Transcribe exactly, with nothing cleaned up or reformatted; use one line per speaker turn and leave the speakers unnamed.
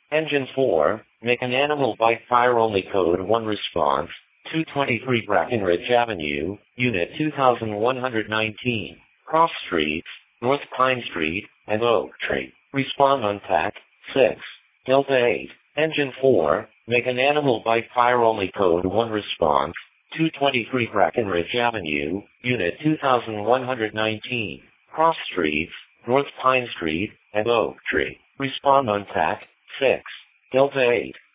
Engine four, make an animal bite fire only code one response, two twenty-three Brackenridge Avenue, Unit two thousand one hundred nineteen, Cross Streets, North Pine Street, and Oak Tree. Respond on T A C six, Delta eight. Engine four, make an animal bite fire only code one response, two twenty-three Brackenridge Avenue, Unit two thousand one hundred nineteen, Cross Streets, North Pine Street, and Oak Tree. Respond on T A C six, Delta eight.